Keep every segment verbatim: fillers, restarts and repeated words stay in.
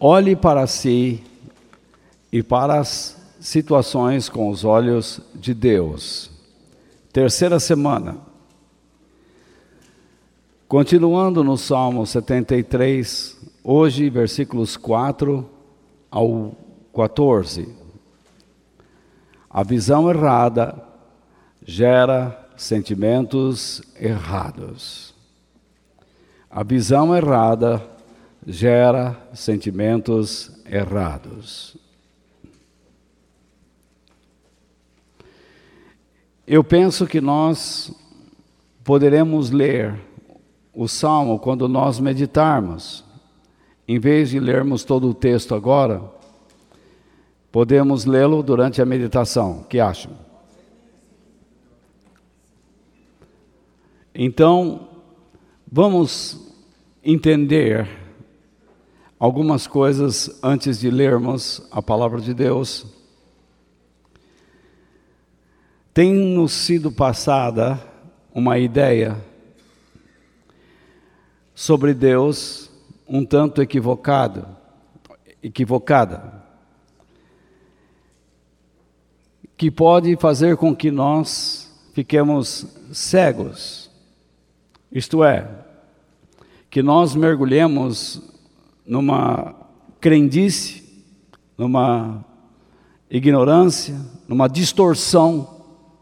olhe para si e para as situações com os olhos de Deus. Terceira semana. Continuando no Salmo setenta e três, hoje versículos quatro ao quatorze. A visão errada gera sentimentos errados. A visão errada gera sentimentos errados. Eu penso que nós poderemos ler o Salmo quando nós meditarmos. Em vez de lermos todo o texto agora, podemos lê-lo durante a meditação. O que acham? Então, vamos entender algumas coisas antes de lermos a palavra de Deus. Tem nos sido passada uma ideia sobre Deus um tanto equivocado, equivocada, que pode fazer com que nós fiquemos cegos. Isto é, que nós mergulhemos numa crendice, numa ignorância, numa distorção,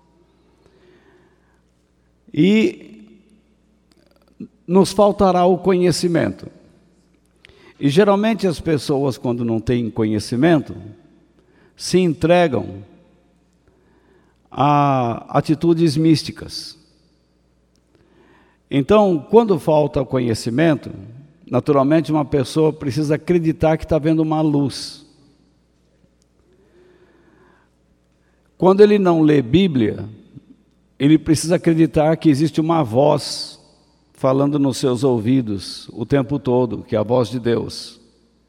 e nos faltará o conhecimento. E geralmente as pessoas, quando não têm conhecimento, se entregam a atitudes místicas. Então, quando falta o conhecimento, naturalmente uma pessoa precisa acreditar que está vendo uma luz. Quando ele não lê Bíblia, ele precisa acreditar que existe uma voz falando nos seus ouvidos o tempo todo, que é a voz de Deus.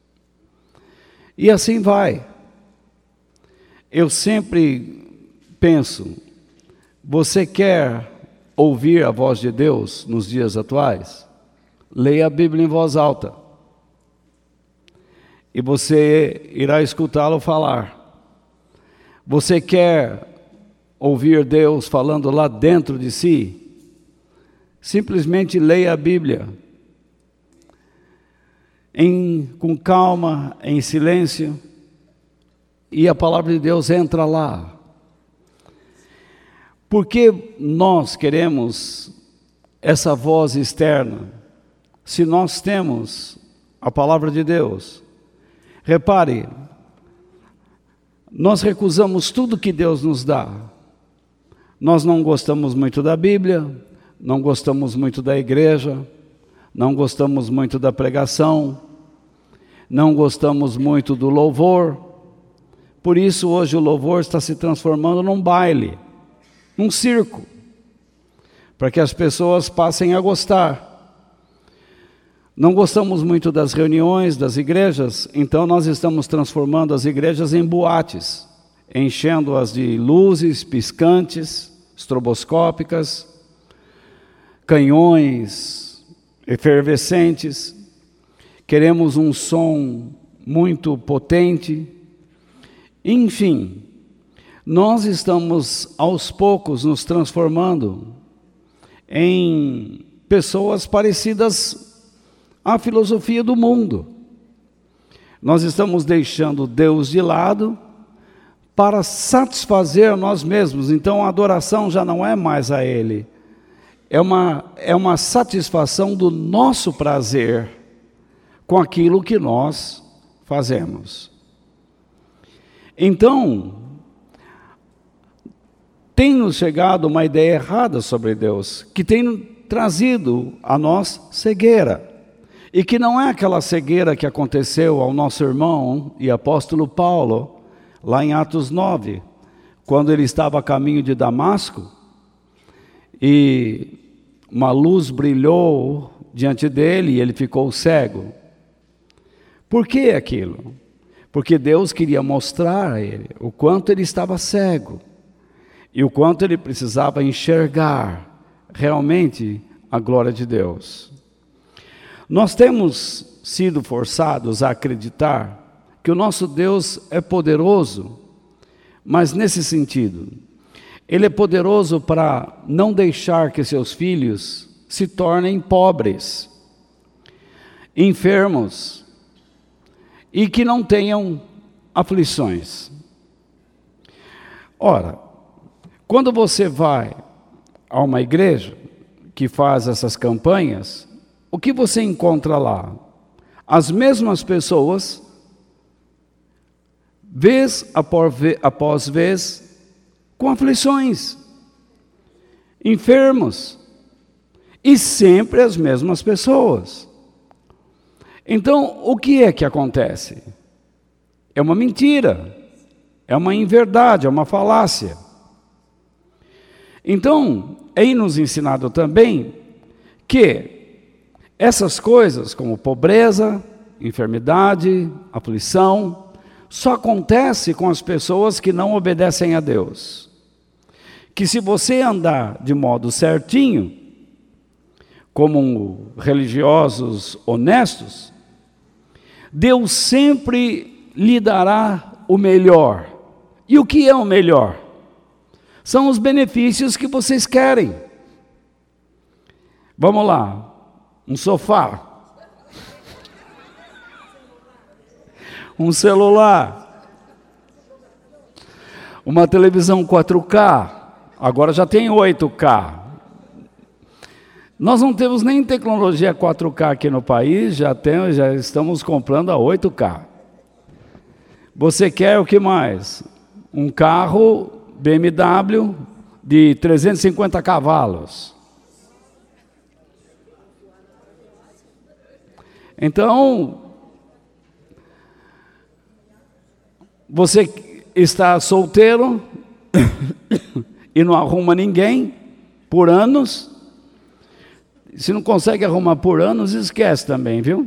E assim vai. Eu sempre penso, você quer ouvir a voz de Deus nos dias atuais? Leia a Bíblia em voz alta. E você irá escutá-lo falar. Você quer ouvir Deus falando lá dentro de si? Simplesmente leia a Bíblia. Em, com calma, em silêncio. E a palavra de Deus entra lá. Por que nós queremos essa voz externa, se nós temos a palavra de Deus? Repare, nós recusamos tudo que Deus nos dá. Nós não gostamos muito da Bíblia, não gostamos muito da igreja, não gostamos muito da pregação, não gostamos muito do louvor. Por isso hoje o louvor está se transformando num baile, num circo, para que as pessoas passem a gostar. Não gostamos muito das reuniões, das igrejas, então nós estamos transformando as igrejas em boates, enchendo-as de luzes piscantes, estroboscópicas, canhões efervescentes. Queremos um som muito potente. Enfim, nós estamos aos poucos nos transformando em pessoas parecidas à filosofia do mundo. Nós estamos deixando Deus de lado para satisfazer nós mesmos. Então a adoração já não é mais a Ele. É uma, é uma satisfação do nosso prazer com aquilo que nós fazemos. Então, tem nos chegado uma ideia errada sobre Deus, que tem trazido a nós cegueira. E que não é aquela cegueira que aconteceu ao nosso irmão e apóstolo Paulo, lá em Atos nove, quando ele estava a caminho de Damasco, e uma luz brilhou diante dele e ele ficou cego. Por que aquilo? Porque Deus queria mostrar a ele o quanto ele estava cego e o quanto ele precisava enxergar realmente a glória de Deus. Nós temos sido forçados a acreditar que o nosso Deus é poderoso, mas nesse sentido, Ele é poderoso para não deixar que seus filhos se tornem pobres, enfermos e que não tenham aflições. Ora, quando você vai a uma igreja que faz essas campanhas, o que você encontra lá? As mesmas pessoas, vez após vez, com aflições, enfermos, e sempre as mesmas pessoas. Então, o que é que acontece? É uma mentira, é uma inverdade, é uma falácia. Então, é nos ensinado também que essas coisas, como pobreza, enfermidade, aflição, só acontece com as pessoas que não obedecem a Deus. Que se você andar de modo certinho, como religiosos honestos, Deus sempre lhe dará o melhor. E o que é o melhor? São os benefícios que vocês querem. Vamos lá, um sofá, um celular, uma televisão quatro K, agora já tem oito K. Nós não temos nem tecnologia quatro K aqui no país, já, tem, já estamos comprando a oito K. Você quer o que mais? Um carro B M W de trezentos e cinquenta cavalos. Então, você está solteiro e não arruma ninguém por anos. Se não consegue arrumar por anos, esquece também, viu?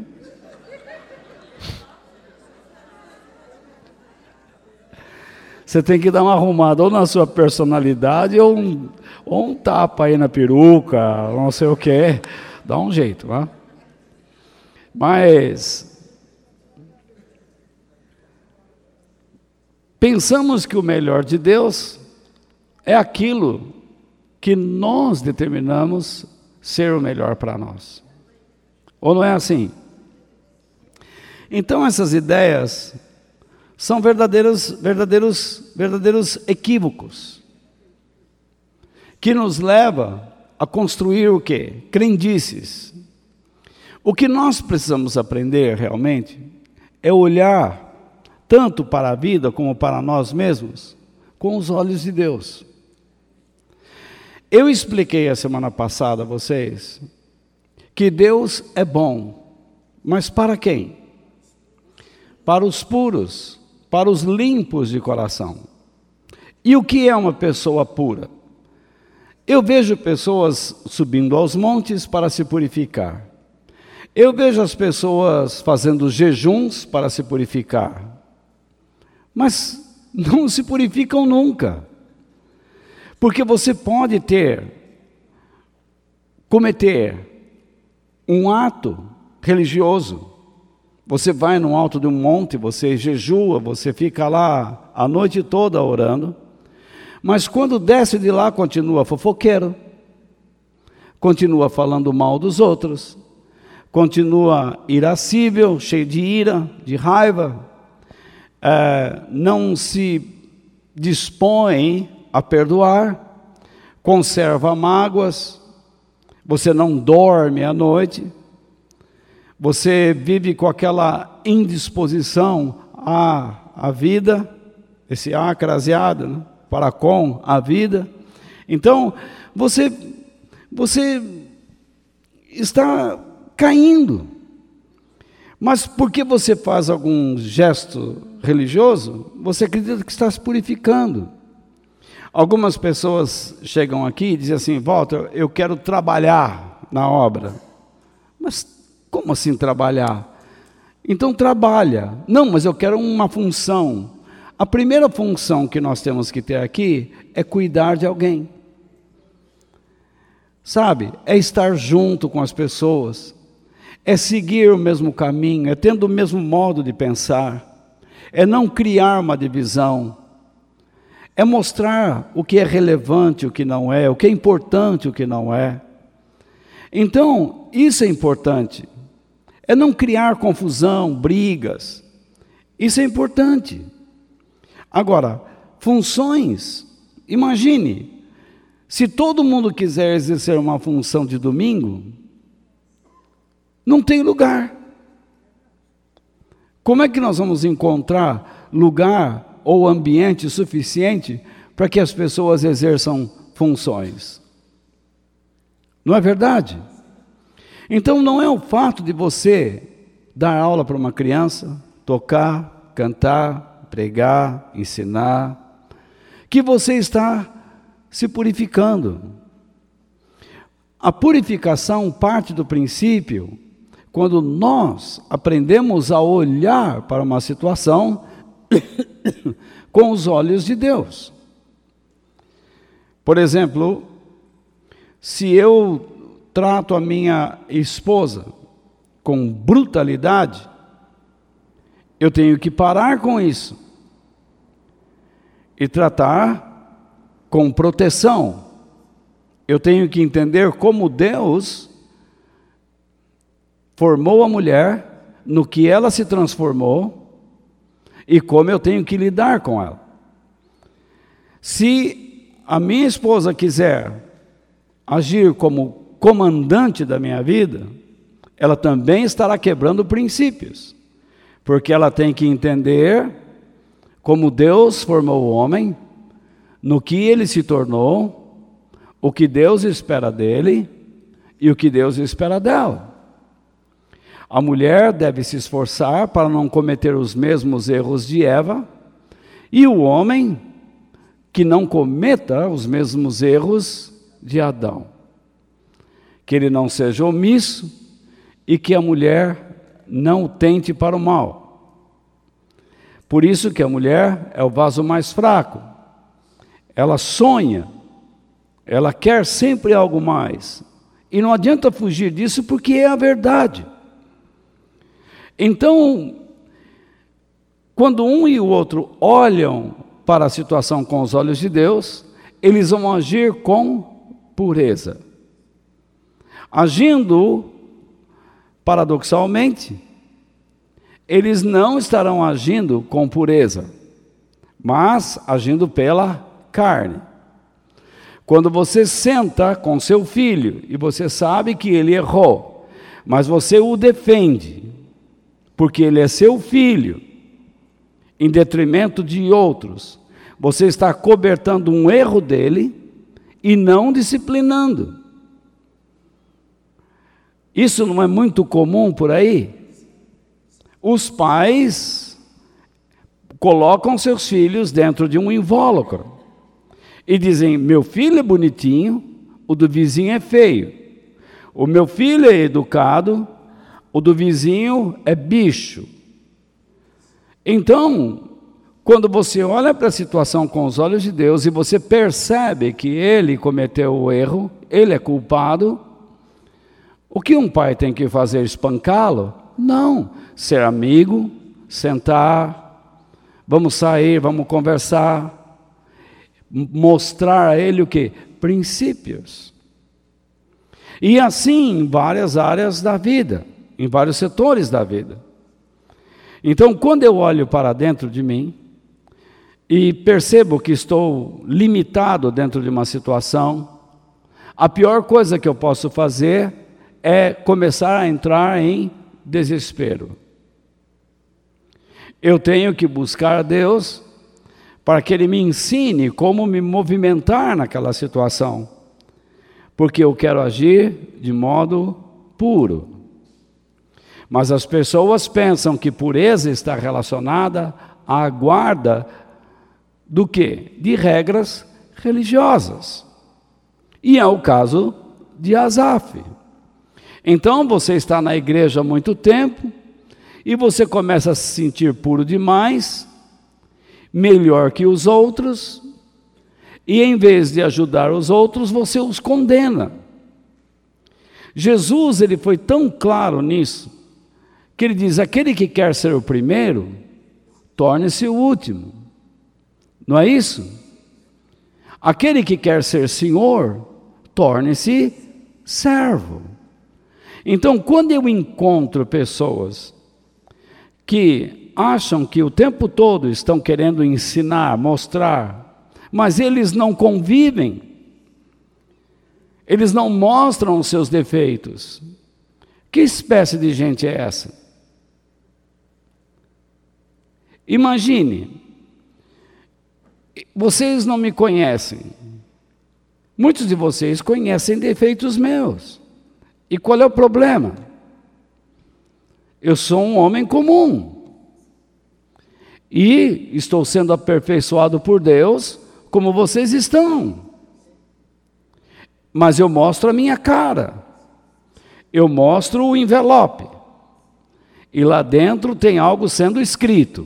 Você tem que dar uma arrumada ou na sua personalidade ou um, ou um tapa aí na peruca, não sei o que. Dá um jeito, tá? Mas pensamos que o melhor de Deus é aquilo que nós determinamos ser o melhor para nós. Ou não é assim? Então essas ideias são verdadeiros, verdadeiros, verdadeiros equívocos, que nos leva a construir o quê? Crendices. O que nós precisamos aprender realmente é olhar tanto para a vida como para nós mesmos com os olhos de Deus. Eu expliquei a semana passada a vocês que Deus é bom, mas para quem? Para os puros, para os limpos de coração. E o que é uma pessoa pura? Eu vejo pessoas subindo aos montes para se purificar. Eu vejo as pessoas fazendo jejuns para se purificar. Mas não se purificam nunca. Porque você pode ter, cometer um ato religioso. Você vai no alto de um monte, você jejua, você fica lá a noite toda orando. Mas quando desce de lá, continua fofoqueiro. Continua falando mal dos outros. Continua irascível, cheio de ira, de raiva. É, não se dispõe a perdoar, conserva mágoas, você não dorme à noite, você vive com aquela indisposição à, à vida, esse acraseado, né, para com a vida. Então, você, você está caindo. Mas porque você faz algum gesto religioso, você acredita que está se purificando. Algumas pessoas chegam aqui e dizem assim: Walter, eu quero trabalhar na obra. Mas como assim trabalhar? Então trabalha. Não, mas eu quero uma função. A primeira função que nós temos que ter aqui é cuidar de alguém. Sabe? É estar junto com as pessoas. é seguir o mesmo caminho, é tendo o mesmo modo de pensar, é não criar uma divisão, é mostrar o que é relevante, o que não é, o que é importante, o que não é. Então, isso é importante. É não criar confusão, brigas. Isso é importante. Agora, funções, imagine, se todo mundo quiser exercer uma função de domingo, não tem lugar. Como é que nós vamos encontrar lugar ou ambiente suficiente para que as pessoas exerçam funções? Não é verdade? Então não é o fato de você dar aula para uma criança, tocar, cantar, pregar, ensinar, que você está se purificando. A purificação parte do princípio quando nós aprendemos a olhar para uma situação com os olhos de Deus. Por exemplo, se eu trato a minha esposa com brutalidade, eu tenho que parar com isso e tratar com proteção. Eu tenho que entender como Deus formou a mulher, no que ela se transformou e como eu tenho que lidar com ela. Se a minha esposa quiser agir como comandante da minha vida, ela também estará quebrando princípios, porque ela tem que entender como Deus formou o homem, no que ele se tornou, o que Deus espera dele e o que Deus espera dela. A mulher deve se esforçar para não cometer os mesmos erros de Eva, e o homem que não cometa os mesmos erros de Adão. Que ele não seja omisso e que a mulher não o tente para o mal. Por isso que a mulher é o vaso mais fraco. Ela sonha, ela quer sempre algo mais. E não adianta fugir disso porque é a verdade. Então, quando um e o outro olham para a situação com os olhos de Deus, eles vão agir com pureza. Agindo paradoxalmente, eles não estarão agindo com pureza, mas agindo pela carne. Quando você senta com seu filho e você sabe que ele errou, mas você o defende, porque ele é seu filho, em detrimento de outros, você está cobertando um erro dele e não disciplinando. Isso não é muito comum por aí? Os pais colocam seus filhos dentro de um invólucro e dizem: meu filho é bonitinho, o do vizinho é feio. O meu filho é educado, o do vizinho é bicho. Então, quando você olha para a situação com os olhos de Deus e você percebe que ele cometeu o erro, ele é culpado, o que um pai tem que fazer? Espancá-lo? Não. Ser amigo, sentar, vamos sair, vamos conversar, mostrar a ele o quê? Princípios. E assim em várias áreas da vida, em vários setores da vida. Então, quando eu olho para dentro de mim e percebo que estou limitado dentro de uma situação, a pior coisa que eu posso fazer é começar a entrar em desespero. Eu tenho que buscar a Deus para que Ele me ensine como me movimentar naquela situação, porque eu quero agir de modo puro. Mas as pessoas pensam que pureza está relacionada à guarda do quê? De regras religiosas. E é o caso de Asaf. Então você está na igreja há muito tempo e você começa a se sentir puro demais, melhor que os outros, e em vez de ajudar os outros, você os condena. Jesus, ele foi tão claro nisso, que ele diz: aquele que quer ser o primeiro, torne-se o último. Não é isso? Aquele que quer ser senhor, torne-se servo. Então, quando eu encontro pessoas que acham que o tempo todo estão querendo ensinar, mostrar, mas eles não convivem, eles não mostram os seus defeitos, que espécie de gente é essa? Imagine, vocês não me conhecem, muitos de vocês conhecem defeitos meus, e qual é o problema? Eu sou um homem comum, e estou sendo aperfeiçoado por Deus, como vocês estão, mas eu mostro a minha cara, eu mostro o envelope, e lá dentro tem algo sendo escrito.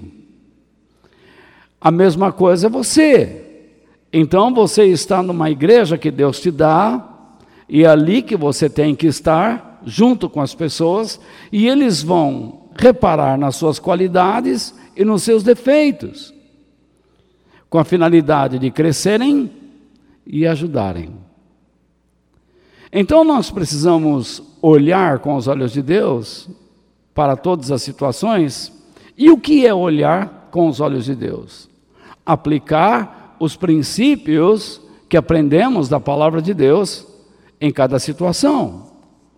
A mesma coisa é você. Então você está numa igreja que Deus te dá, e é ali que você tem que estar, junto com as pessoas, e eles vão reparar nas suas qualidades e nos seus defeitos, com a finalidade de crescerem e ajudarem. Então nós precisamos olhar com os olhos de Deus para todas as situações. E o que é olhar com os olhos de Deus? Aplicar os princípios que aprendemos da palavra de Deus em cada situação.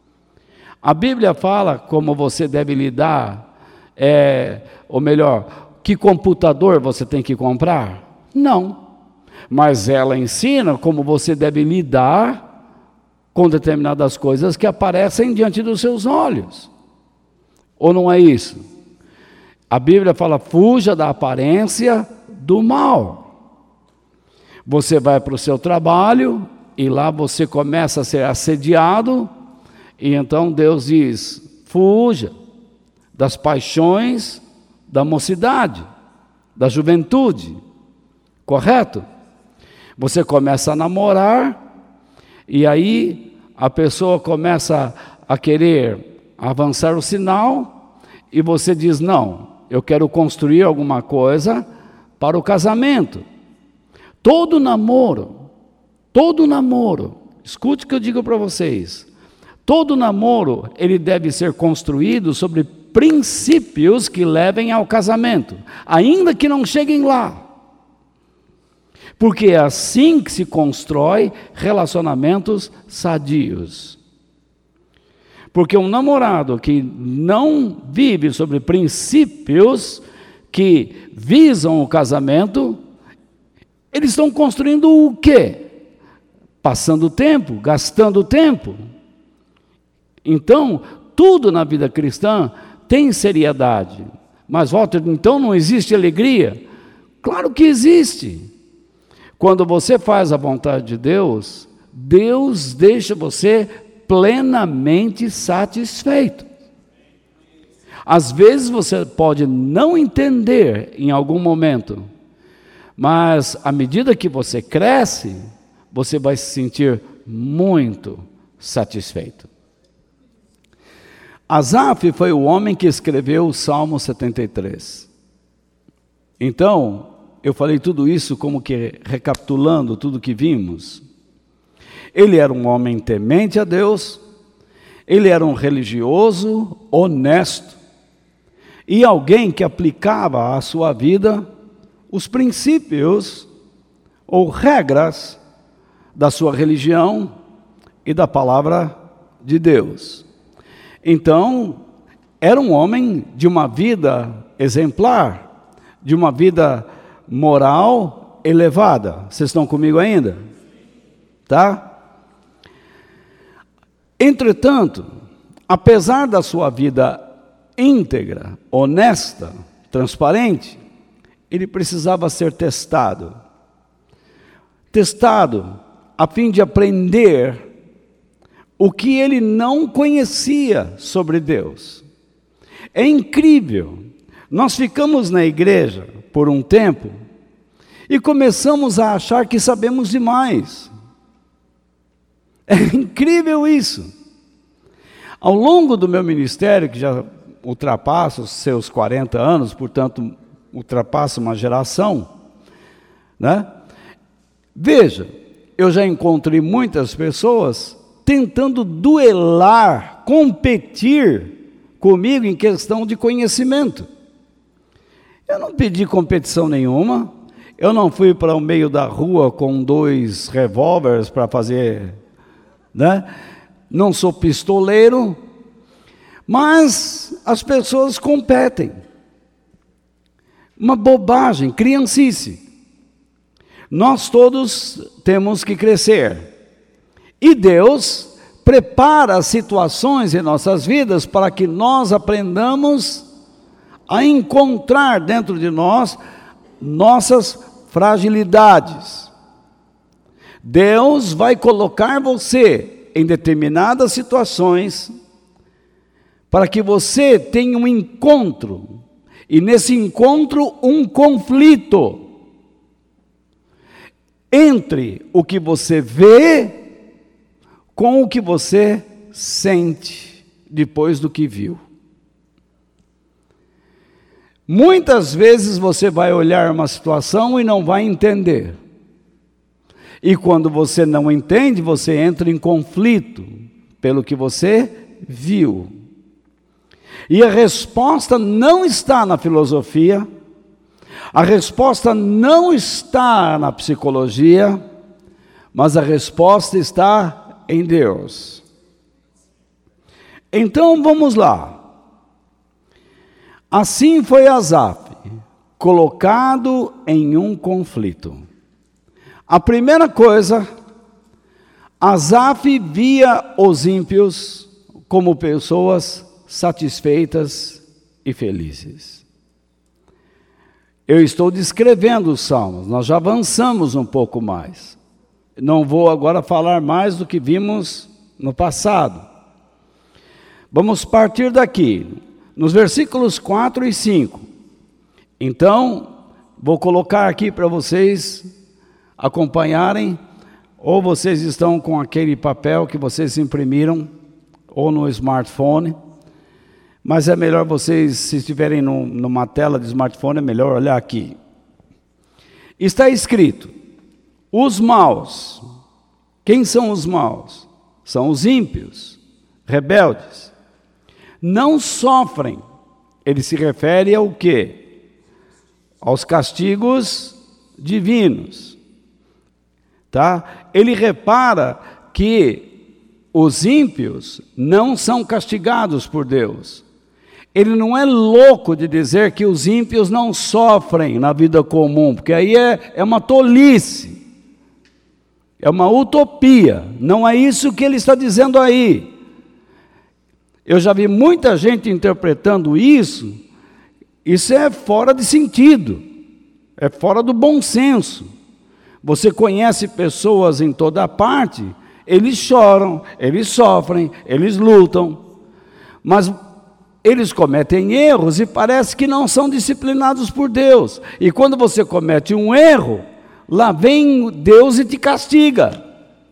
A Bíblia fala como você deve lidar, é, ou melhor, que computador você tem que comprar? Não. Mas ela ensina como você deve lidar com determinadas coisas que aparecem diante dos seus olhos. Ou não é isso? A Bíblia fala: fuja da aparência do mal. Você vai para o seu trabalho e lá você começa a ser assediado, e então Deus diz: fuja das paixões da mocidade, da juventude, correto? Você começa a namorar, e aí a pessoa começa a querer avançar o sinal, e você diz: não, eu quero construir alguma coisa para o casamento. Todo namoro, todo namoro, escute o que eu digo para vocês, todo namoro, ele deve ser construído sobre princípios que levem ao casamento, ainda que não cheguem lá. Porque é assim que se constrói relacionamentos sadios. Porque um namorado que não vive sobre princípios que visam o casamento, eles estão construindo o quê? Passando tempo, gastando tempo. Então, tudo na vida cristã tem seriedade. Mas, Walter, então não existe alegria? Claro que existe. Quando você faz a vontade de Deus, Deus deixa você plenamente satisfeito. Às vezes você pode não entender em algum momento, mas à medida que você cresce, você vai se sentir muito satisfeito. Asaf foi o homem que escreveu o Salmo setenta e três. Então, eu falei tudo isso como que recapitulando tudo que vimos. Ele era um homem temente a Deus, ele era um religioso honesto, e alguém que aplicava à sua vida os princípios ou regras da sua religião e da palavra de Deus. Então, era um homem de uma vida exemplar, de uma vida moral elevada. Vocês estão comigo ainda? Tá? Entretanto, apesar da sua vida íntegra, honesta, transparente, ele precisava ser testado. Testado a fim de aprender o que ele não conhecia sobre Deus. É incrível. Nós ficamos na igreja por um tempo e começamos a achar que sabemos demais. É incrível isso. Ao longo do meu ministério, que já ultrapassa os seus quarenta anos, portanto, ultrapassa uma geração, né? Veja, eu já encontrei muitas pessoas tentando duelar, competir comigo em questão de conhecimento. Eu não pedi competição nenhuma, eu não fui para o meio da rua com dois revólveres para fazer, né? Não sou pistoleiro, mas as pessoas competem. Uma bobagem, criancice. Nós todos temos que crescer. E Deus prepara situações em nossas vidas para que nós aprendamos a encontrar dentro de nós nossas fragilidades. Deus vai colocar você em determinadas situações para que você tenha um encontro, e nesse encontro um conflito entre o que você vê com o que você sente depois do que viu. Muitas vezes você vai olhar uma situação e não vai entender. E quando você não entende, você entra em conflito pelo que você viu. E a resposta não está na filosofia, a resposta não está na psicologia, mas a resposta está em Deus. Então vamos lá. Assim foi Asaf, colocado em um conflito. A primeira coisa, Asaf via os ímpios como pessoas satisfeitas e felizes. Eu estou descrevendo os salmos, nós já avançamos um pouco mais. Não vou agora falar mais do que vimos no passado. Vamos partir daqui, nos versículos quatro e cinco. Então, vou colocar aqui para vocês acompanharem, ou vocês estão com aquele papel que vocês imprimiram, ou no smartphone, mas é melhor vocês, se estiverem no, numa tela de smartphone, é melhor olhar aqui. Está escrito, os maus. Quem são os maus? São os ímpios, rebeldes. Não sofrem. Ele se refere ao quê? Aos castigos divinos. Tá? Ele repara que os ímpios não são castigados por Deus. Ele não é louco de dizer que os ímpios não sofrem na vida comum, porque aí é, é uma tolice, é uma utopia, não é isso que ele está dizendo aí. Eu já vi muita gente interpretando isso, isso é fora de sentido, é fora do bom senso. Você conhece pessoas em toda parte, eles choram, eles sofrem, eles lutam, mas eles cometem erros e parece que não são disciplinados por Deus. E quando você comete um erro, lá vem Deus e te castiga.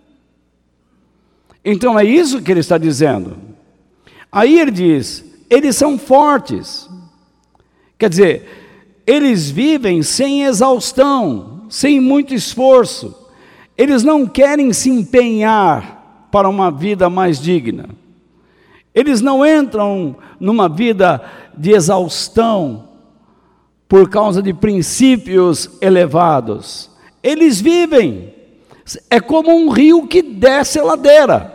Então é isso que ele está dizendo. Aí ele diz, eles são fortes. Quer dizer, eles vivem sem exaustão, sem muito esforço. Eles não querem se empenhar para uma vida mais digna. Eles não entram numa vida de exaustão por causa de princípios elevados. Eles vivem, é como um rio que desce a ladeira.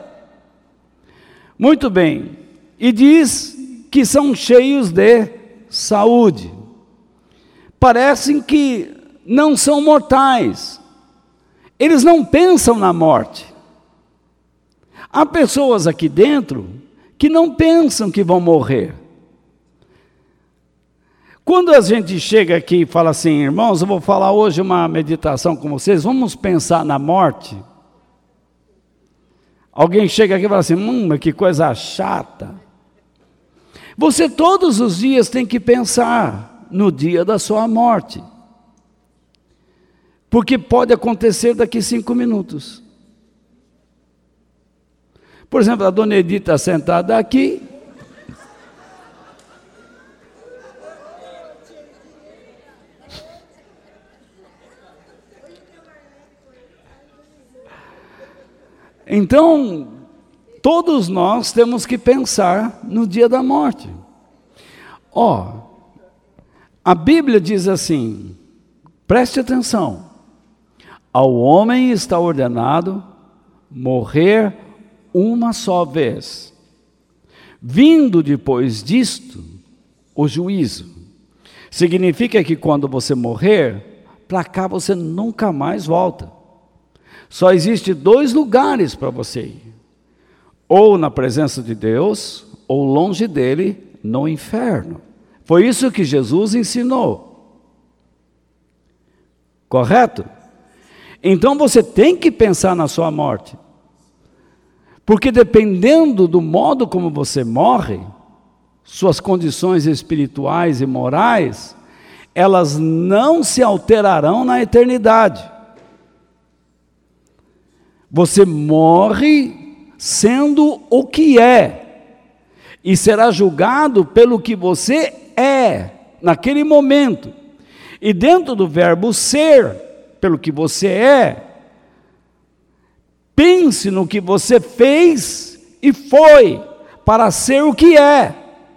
Muito bem, e diz que são cheios de saúde. Parecem que não são mortais. Eles não pensam na morte. Há pessoas aqui dentro que não pensam que vão morrer. Quando a gente chega aqui e fala assim, irmãos, eu vou falar hoje uma meditação com vocês, vamos pensar na morte. Alguém chega aqui e fala assim, hum, que coisa chata. Você todos os dias tem que pensar no dia da sua morte. Porque pode acontecer daqui cinco minutos. Por exemplo, a dona Edith está sentada aqui. Então, todos nós temos que pensar no dia da morte. Ó, oh, a Bíblia diz assim, preste atenção, ao homem está ordenado morrer uma só vez, vindo depois disto o juízo. Significa que quando você morrer, para cá você nunca mais volta. Só existe dois lugares para você ir, ou na presença de Deus, ou longe dele, no inferno. Foi isso que Jesus ensinou. Correto? Então você tem que pensar na sua morte. Porque dependendo do modo como você morre, suas condições espirituais e morais, elas não se alterarão na eternidade. Você morre sendo o que é, e será julgado pelo que você é, naquele momento. E dentro do verbo ser, pelo que você é, pense no que você fez e foi, para ser o que é.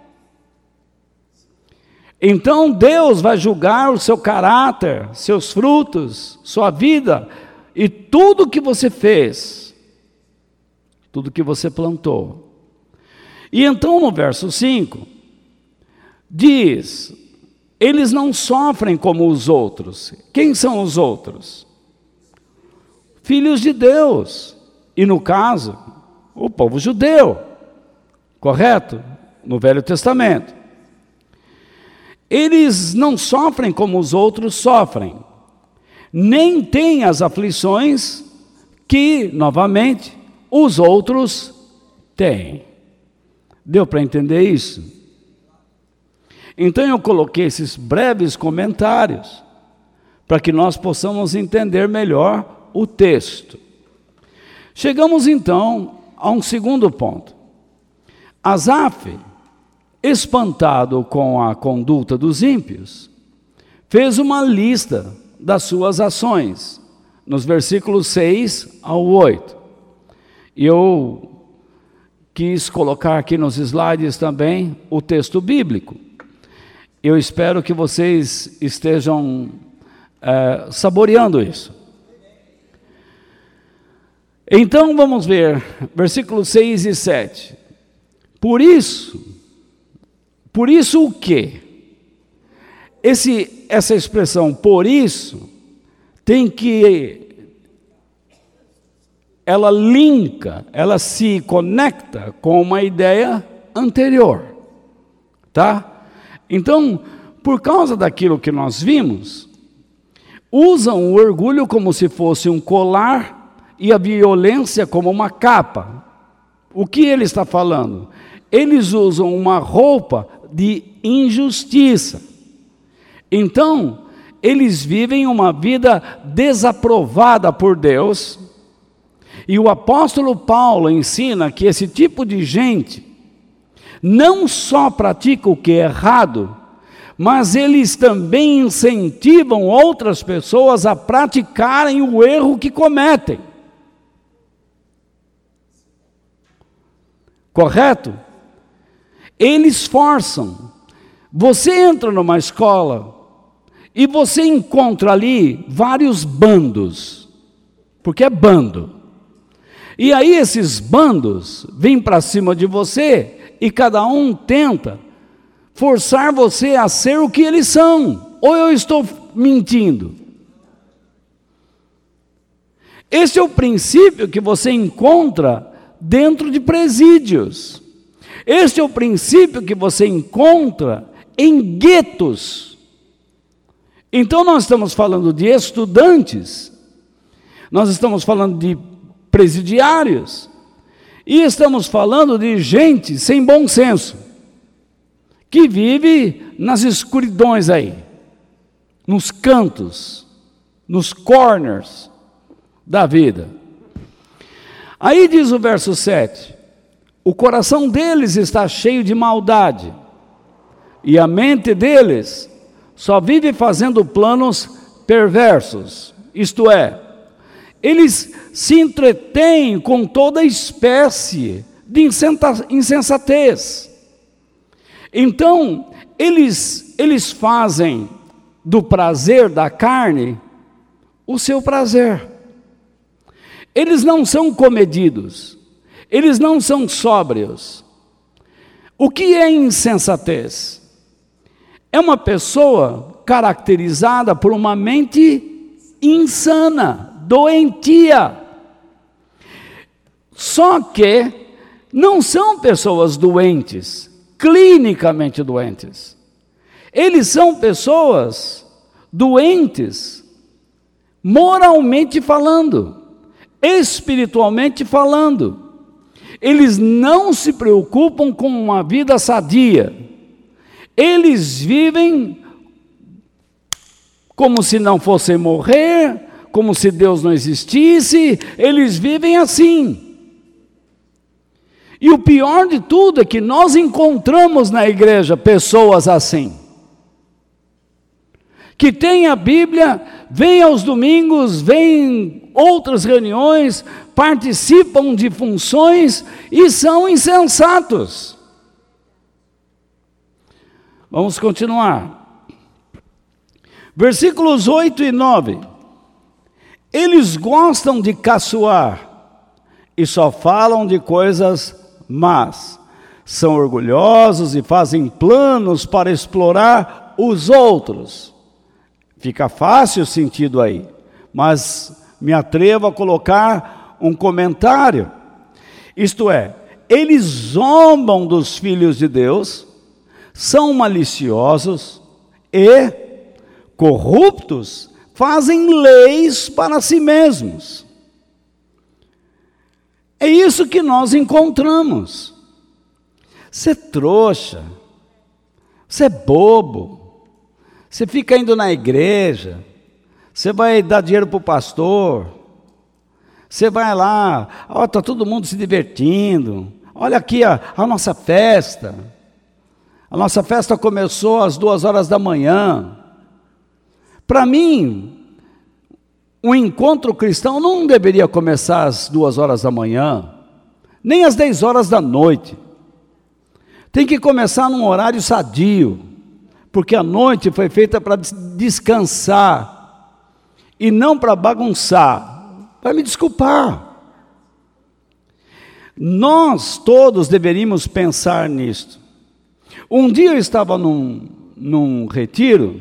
Então Deus vai julgar o seu caráter, seus frutos, sua vida, e tudo que você fez, tudo que você plantou. E então no verso cinco, diz, eles não sofrem como os outros. Quem são os outros? Filhos de Deus, e no caso, o povo judeu, correto? No Velho Testamento. Eles não sofrem como os outros sofrem, nem têm as aflições que, novamente, os outros têm. Deu para entender isso? Então eu coloquei esses breves comentários para que nós possamos entender melhor o texto. Chegamos então a um segundo ponto. Asaf, espantado com a conduta dos ímpios, fez uma lista das suas ações, nos versículos seis ao oito. E eu quis colocar aqui nos slides também o texto bíblico. Eu espero que vocês estejam é, saboreando isso. Então vamos ver, versículos seis e sete. Por isso, por isso o quê? Esse, essa expressão, por isso, tem que, ela linka, ela se conecta com uma ideia anterior, tá? Então, por causa daquilo que nós vimos, usam o orgulho como se fosse um colar e a violência como uma capa. O que ele está falando? Eles usam uma roupa de injustiça. Então, eles vivem uma vida desaprovada por Deus, e o apóstolo Paulo ensina que esse tipo de gente não só pratica o que é errado, mas eles também incentivam outras pessoas a praticarem o erro que cometem. Correto? Eles forçam. Você entra numa escola e você encontra ali vários bandos, porque é bando. E aí esses bandos vêm para cima de você e cada um tenta forçar você a ser o que eles são. Ou eu estou mentindo? Esse é o princípio que você encontra dentro de presídios. Esse é o princípio que você encontra em guetos. Então nós estamos falando de estudantes, nós estamos falando de presidiários, e estamos falando de gente sem bom senso, que vive nas escuridões aí, nos cantos, nos corners da vida. Aí diz o verso sete, O coração deles está cheio de maldade, e a mente deles só vive fazendo planos perversos. Isto é, eles se entretêm com toda espécie de insensatez. Então, eles, eles fazem do prazer da carne o seu prazer. Eles não são comedidos, eles não são sóbrios. O que é insensatez? É uma pessoa caracterizada por uma mente insana, doentia. Só que não são pessoas doentes, clinicamente doentes. Eles são pessoas doentes, moralmente falando, espiritualmente falando. Eles não se preocupam com uma vida sadia. Eles vivem como se não fossem morrer, como se Deus não existisse. Eles vivem assim. E o pior de tudo é que nós encontramos na igreja pessoas assim, que têm a Bíblia, vêm aos domingos, vêm outras reuniões, participam de funções e são insensatos. Vamos continuar. Versículos oito e nove. Eles gostam de caçoar e só falam de coisas más. São orgulhosos e fazem planos para explorar os outros. Fica fácil o sentido aí, mas me atrevo a colocar um comentário. Isto é, eles zombam dos filhos de Deus, são maliciosos e corruptos, fazem leis para si mesmos. É isso que nós encontramos. Você é trouxa, você é bobo, você fica indo na igreja, você vai dar dinheiro para o pastor, você vai lá, ó, está todo mundo se divertindo, olha aqui a, a nossa festa, a nossa festa começou às duas horas da manhã. Para mim, um encontro cristão não deveria começar às duas horas da manhã, nem às dez horas da noite. Tem que começar num horário sadio, porque a noite foi feita para descansar e não para bagunçar. Vai me desculpar. Nós todos deveríamos pensar nisto. Um dia eu estava num, num retiro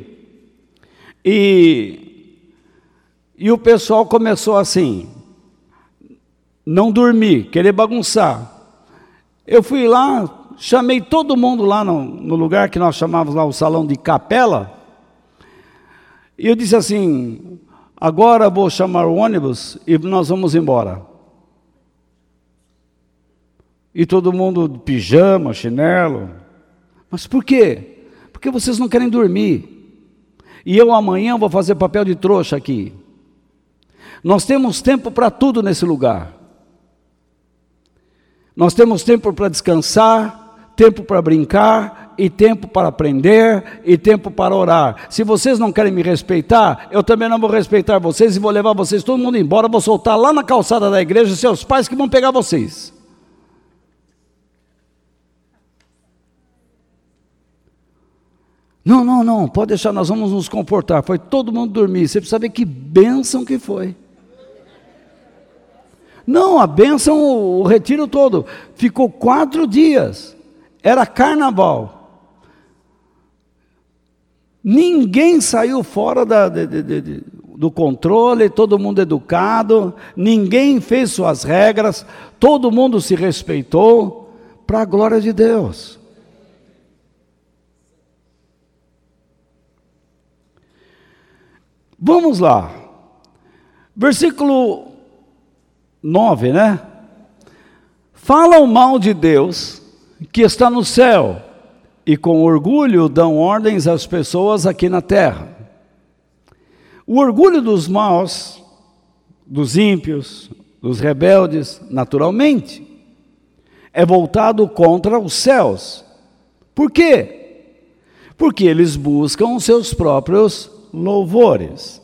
e, e o pessoal começou assim, não dormir, querer bagunçar. Eu fui lá, chamei todo mundo lá no, no lugar que nós chamávamos lá o salão de capela, e eu disse assim, agora vou chamar o ônibus e nós vamos embora. E todo mundo de pijama, chinelo. Mas por quê? Porque vocês não querem dormir. E eu amanhã vou fazer papel de trouxa aqui. Nós temos tempo para tudo nesse lugar. Nós temos tempo para descansar, tempo para brincar, e tempo para aprender, e tempo para orar. Se vocês não querem me respeitar, eu também não vou respeitar vocês, e vou levar vocês todo mundo embora, vou soltar lá na calçada da igreja, seus pais que vão pegar vocês. Não, não, não, pode deixar, nós vamos nos comportar. Foi todo mundo dormir, você precisa ver que bênção que foi. Não, a bênção, o retiro todo, ficou quatro dias, era carnaval. Ninguém saiu fora da, de, de, de, do controle, todo mundo educado, ninguém fez suas regras, todo mundo se respeitou, para a glória de Deus. Vamos lá, versículo nove, né? Falam mal de Deus que está no céu e com orgulho dão ordens às pessoas aqui na terra. O orgulho dos maus, dos ímpios, dos rebeldes, naturalmente, é voltado contra os céus. Por quê? Porque eles buscam os seus próprios louvores.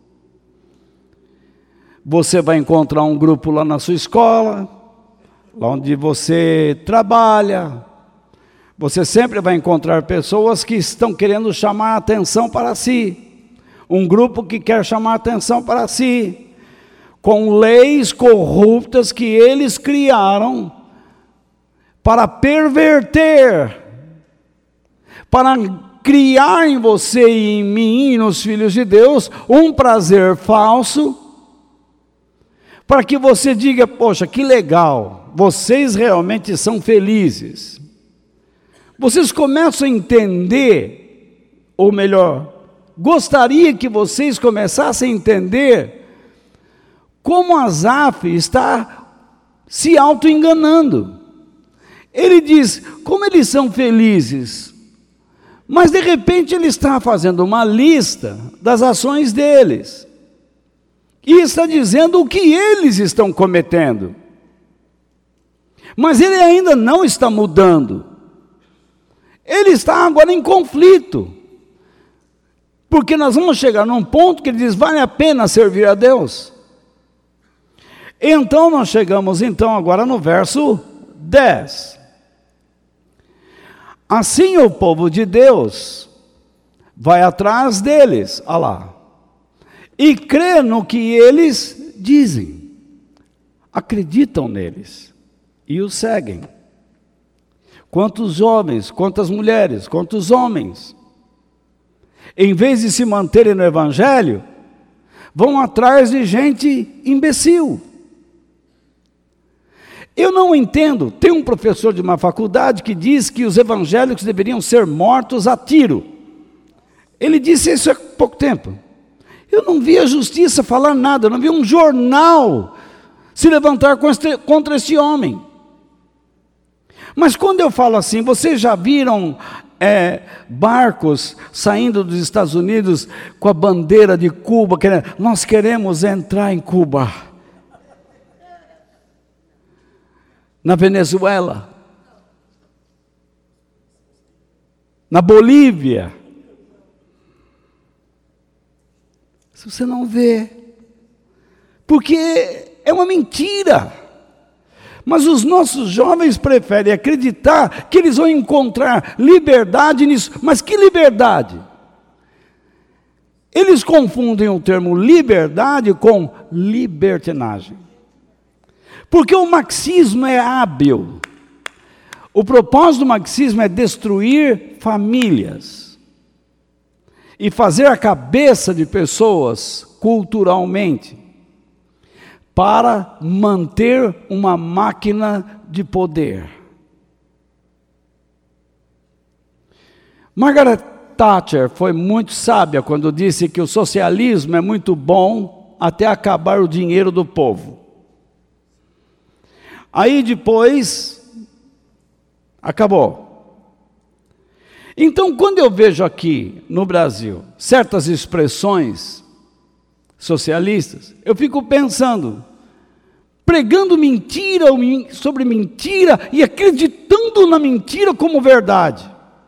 Você vai encontrar um grupo lá na sua escola, lá onde você trabalha. Você sempre vai encontrar pessoas que estão querendo chamar a atenção para si. Um grupo que quer chamar a atenção para si, com leis corruptas que eles criaram para perverter, para criar em você e em mim e nos filhos de Deus um prazer falso, para que você diga, poxa, que legal, vocês realmente são felizes. Vocês começam a entender, ou melhor, gostaria que vocês começassem a entender como Asaf está se auto-enganando. Ele diz, como eles são felizes, mas de repente ele está fazendo uma lista das ações deles, e está dizendo o que eles estão cometendo, mas ele ainda não está mudando, ele está agora em conflito, porque nós vamos chegar num ponto que ele diz, vale a pena servir a Deus? Então nós chegamos então agora no verso dez. Assim o povo de Deus vai atrás deles, olha lá, e crê no que eles dizem, acreditam neles e os seguem. Quantos jovens, quantas mulheres, quantos homens, em vez de se manterem no evangelho, vão atrás de gente imbecil. Eu não entendo, tem um professor de uma faculdade que diz que os evangélicos deveriam ser mortos a tiro. Ele disse isso há pouco tempo. Eu não vi a justiça falar nada, eu não vi um jornal se levantar contra este homem. Mas quando eu falo assim, vocês já viram é, barcos saindo dos Estados Unidos com a bandeira de Cuba, querendo, nós queremos entrar em Cuba. Na Venezuela, na Bolívia. Se você não vê, porque é uma mentira. Mas os nossos jovens preferem acreditar que eles vão encontrar liberdade nisso. Mas que liberdade? Eles confundem o termo liberdade com libertinagem. Porque o marxismo é hábil. O propósito do marxismo é destruir famílias e fazer a cabeça de pessoas culturalmente para manter uma máquina de poder. Margaret Thatcher foi muito sábia quando disse que o socialismo é muito bom até acabar o dinheiro do povo. Aí depois, acabou. Então, quando eu vejo aqui no Brasil certas expressões socialistas, eu fico pensando, pregando mentira sobre mentira e acreditando na mentira como verdade.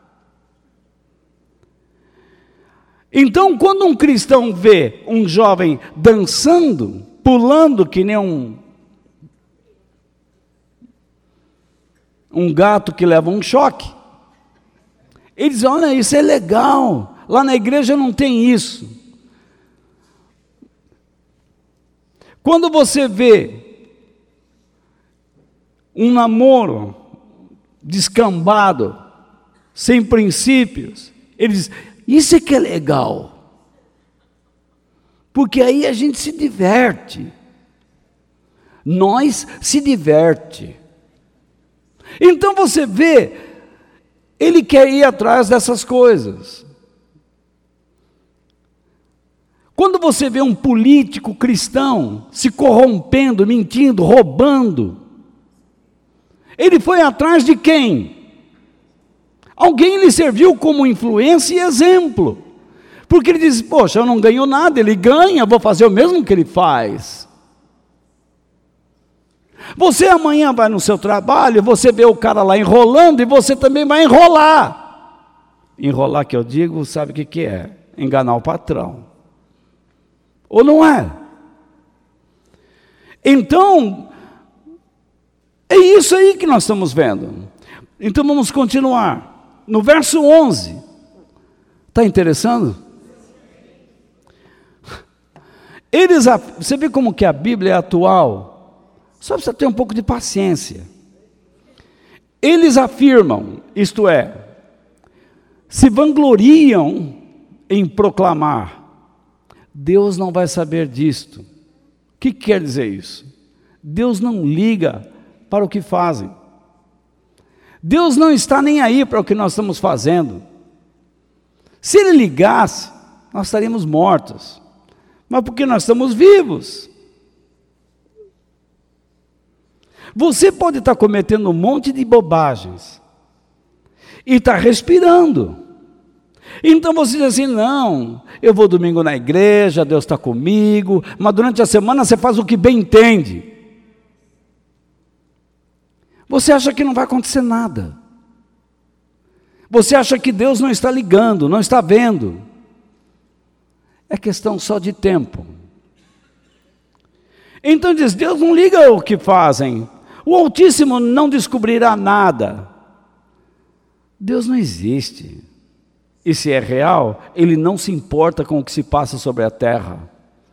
Então, quando um cristão vê um jovem dançando, pulando que nem um um gato que leva um choque, ele diz, olha, isso é legal, lá na igreja não tem isso. Quando você vê um namoro descambado, sem princípios, ele diz, isso é que é legal, porque aí a gente se diverte, nós se diverte. Então você vê, ele quer ir atrás dessas coisas. Quando você vê um político cristão se corrompendo, mentindo, roubando, ele foi atrás de quem? Alguém lhe serviu como influência e exemplo. Porque ele diz, poxa, eu não ganho nada, ele ganha, vou fazer o mesmo que ele faz. Você amanhã vai no seu trabalho, você vê o cara lá enrolando e você também vai enrolar. Enrolar que eu digo, sabe o que que é? Enganar o patrão. Ou não é? Então, é isso aí que nós estamos vendo. Então vamos continuar. No verso onze. Está interessando? Eles, você vê como que a Bíblia é atual? Só precisa ter um pouco de paciência. Eles afirmam, isto é, se vangloriam em proclamar, Deus não vai saber disto. O que quer dizer isso? Deus não liga para o que fazem. Deus não está nem aí para o que nós estamos fazendo. Se Ele ligasse, nós estaríamos mortos. Mas porque nós estamos vivos. Você pode estar cometendo um monte de bobagens e estar respirando. Então você diz assim, não, eu vou domingo na igreja, Deus está comigo, mas durante a semana você faz o que bem entende. Você acha que não vai acontecer nada. Você acha que Deus não está ligando, não está vendo. É questão só de tempo. Então diz, Deus não liga o que fazem. O Altíssimo não descobrirá nada. Deus não existe. E se é real, Ele não se importa com o que se passa sobre a terra.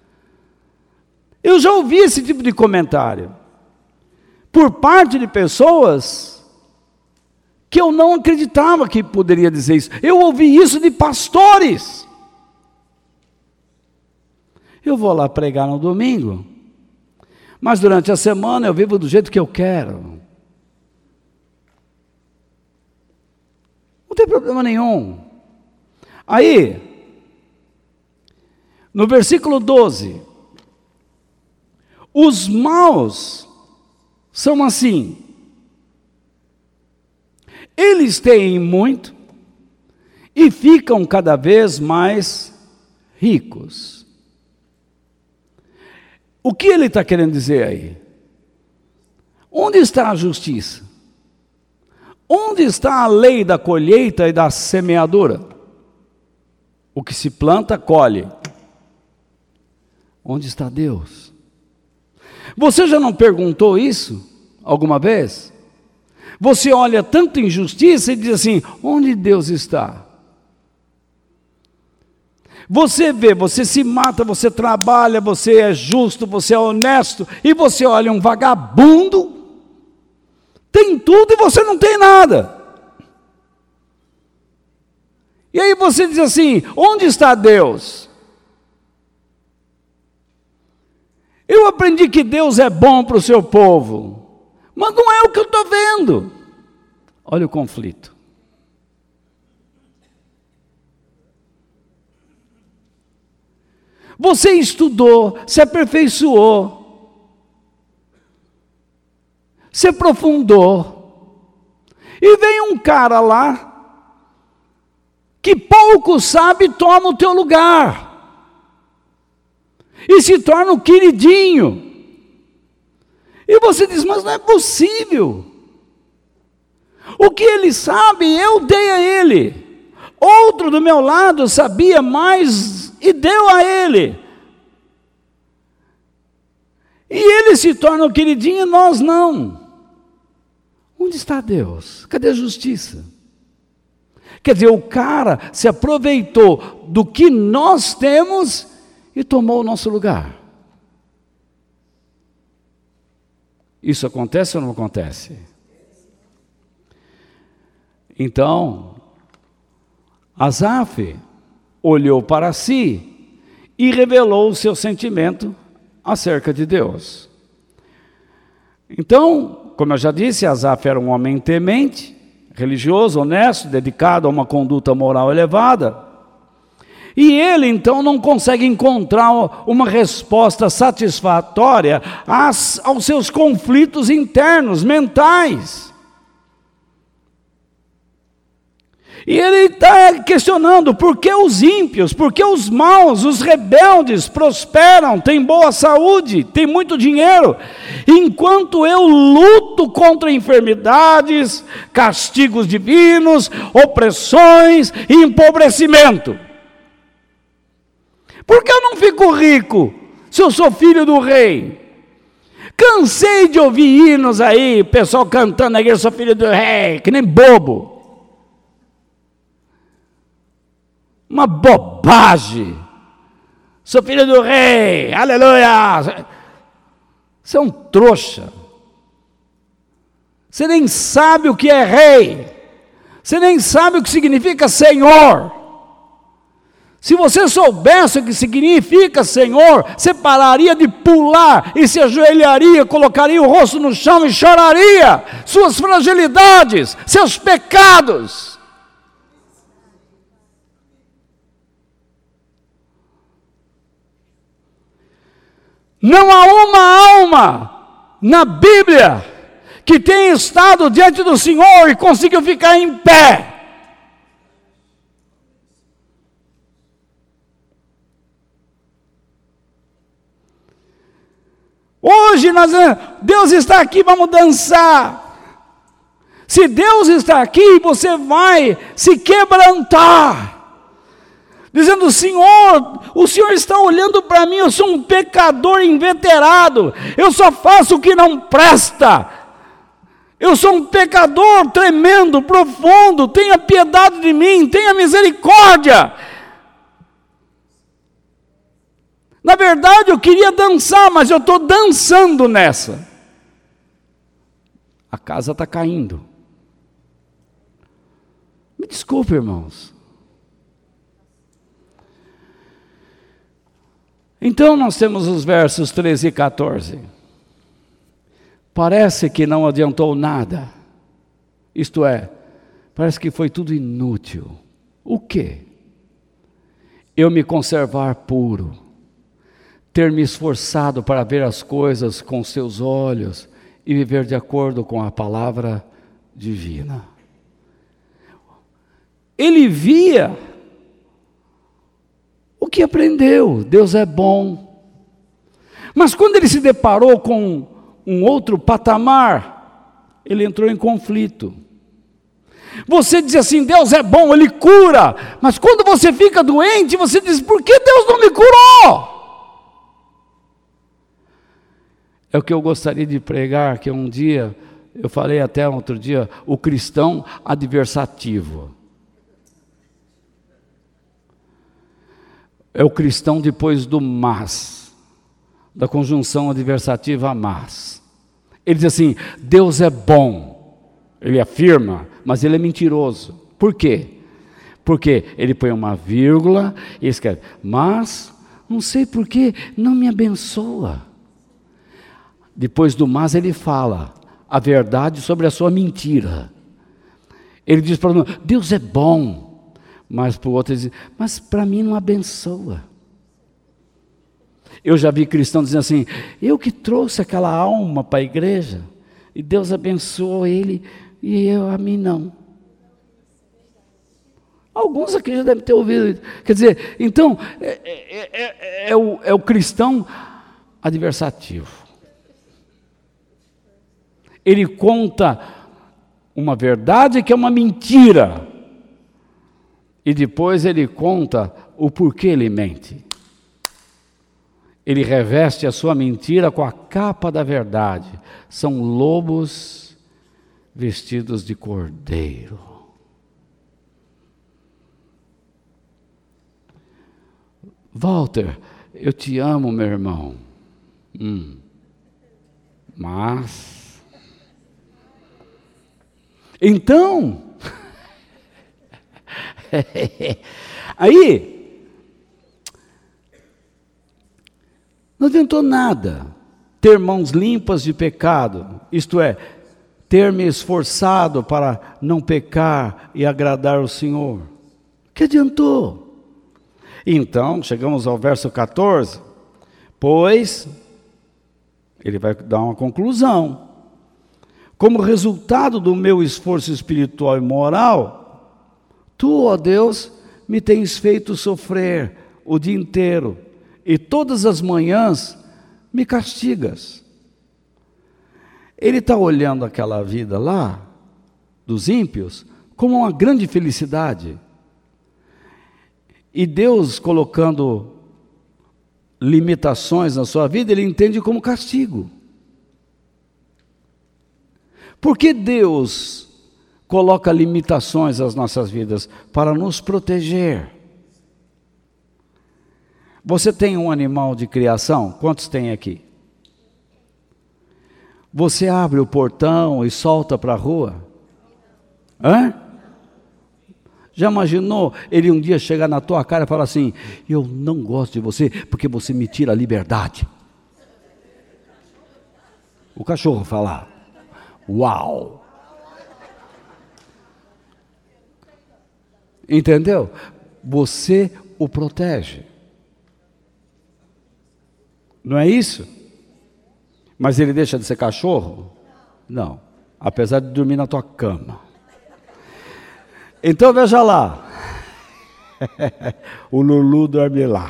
Eu já ouvi esse tipo de comentário. Por parte de pessoas que eu não acreditava que poderia dizer isso. Eu ouvi isso de pastores. Eu vou lá pregar no domingo, mas durante a semana eu vivo do jeito que eu quero. Não tem problema nenhum. Aí, no versículo doze, os maus são assim, eles têm muito e ficam cada vez mais ricos. O que ele está querendo dizer aí? Onde está a justiça? Onde está a lei da colheita e da semeadura? O que se planta, colhe. Onde está Deus? Você já não perguntou isso alguma vez? Você olha tanta injustiça e diz assim, onde Deus está? Você vê, você se mata, você trabalha, você é justo, você é honesto, e você olha um vagabundo, tem tudo e você não tem nada. E aí você diz assim, onde está Deus? Eu aprendi que Deus é bom para o seu povo, mas não é o que eu estou vendo. Olha o conflito. Você estudou, se aperfeiçoou, se aprofundou, e vem um cara lá, que pouco sabe, toma o teu lugar, e se torna o queridinho, e você diz, mas não é possível, o que ele sabe, eu dei a ele, outro do meu lado sabia mais, e deu a ele, e ele se torna o queridinho e nós não. Onde está Deus? Cadê a justiça? Quer dizer, o cara se aproveitou do que nós temos e tomou o nosso lugar. Isso acontece ou não acontece? Então, Asaf olhou para si e revelou o seu sentimento acerca de Deus. Então, como eu já disse, Asaf era um homem temente, religioso, honesto, dedicado a uma conduta moral elevada. E ele, então, não consegue encontrar uma resposta satisfatória às, aos seus conflitos internos, mentais. E ele está questionando por que os ímpios, por que os maus, os rebeldes prosperam, têm boa saúde, têm muito dinheiro, enquanto eu luto contra enfermidades, castigos divinos, opressões e empobrecimento. Por que eu não fico rico se eu sou filho do rei? Cansei de ouvir hinos aí, pessoal cantando na igreja, sou filho do rei, que nem bobo. Uma bobagem. Sou filho do rei, aleluia. Você é um trouxa. Você nem sabe o que é rei. Você nem sabe o que significa Senhor. Se você soubesse o que significa Senhor, você pararia de pular e se ajoelharia, colocaria o rosto no chão e choraria suas fragilidades, seus pecados. Não há uma alma na Bíblia que tenha estado diante do Senhor e conseguiu ficar em pé. Hoje nós, Deus está aqui, vamos dançar. Se Deus está aqui, você vai se quebrantar. Dizendo, Senhor, o Senhor está olhando para mim, eu sou um pecador inveterado, eu só faço o que não presta, eu sou um pecador tremendo, profundo, tenha piedade de mim, tenha misericórdia. Na verdade eu queria dançar, mas eu estou dançando nessa. A casa está caindo. Me desculpe, irmãos. Então nós temos os versos treze e quatorze. Parece que não adiantou nada. Isto é, parece que foi tudo inútil. O quê? Eu me conservar puro, ter me esforçado para ver as coisas com seus olhos e viver de acordo com a palavra divina. Ele via o que aprendeu, Deus é bom. Mas quando ele se deparou com um outro patamar, ele entrou em conflito. Você diz assim, Deus é bom, Ele cura. Mas quando você fica doente, você diz, por que Deus não me curou? É o que eu gostaria de pregar, que um dia, eu falei até outro dia, o cristão adversativo. É o cristão depois do mas, da conjunção adversativa mas. Ele diz assim, Deus é bom, ele afirma, mas ele é mentiroso. Por quê? Porque ele põe uma vírgula e escreve, mas não sei por que não me abençoa. Depois do mas ele fala a verdade sobre a sua mentira. Ele diz para o outro, Deus é bom. Mas para o outro ele diz, mas para mim não abençoa. Eu já vi cristãos dizendo assim, eu que trouxe aquela alma para a igreja, e Deus abençoou ele, e eu, a mim não. Alguns aqui já devem ter ouvido. Quer dizer, então, é, é, é, é, o, é o cristão adversativo. Ele conta uma verdade que é uma mentira. E depois ele conta o porquê ele mente. Ele reveste a sua mentira com a capa da verdade. São lobos vestidos de cordeiro. Walter, eu te amo, meu irmão. Hum. Mas... Então... Aí, não adiantou nada ter mãos limpas de pecado, isto é, ter me esforçado para não pecar e agradar o Senhor. Que adiantou? Então, chegamos ao verso quatorze, pois, ele vai dar uma conclusão, como resultado do meu esforço espiritual e moral, Tu, ó Deus, me tens feito sofrer o dia inteiro, e todas as manhãs me castigas. Ele está olhando aquela vida lá, dos ímpios, como uma grande felicidade. E Deus colocando limitações na sua vida, ele entende como castigo. Por que Deus coloca limitações às nossas vidas? Para nos proteger. Você tem um animal de criação? Quantos tem aqui? Você abre o portão e solta para a rua? Hã? Já imaginou ele um dia chegar na tua cara e falar assim: eu não gosto de você porque você me tira a liberdade? O cachorro falar: uau! Entendeu? Você o protege. Não é isso? Mas ele deixa de ser cachorro? Não. Apesar de dormir na tua cama. Então veja lá. O Lulu dorme lá.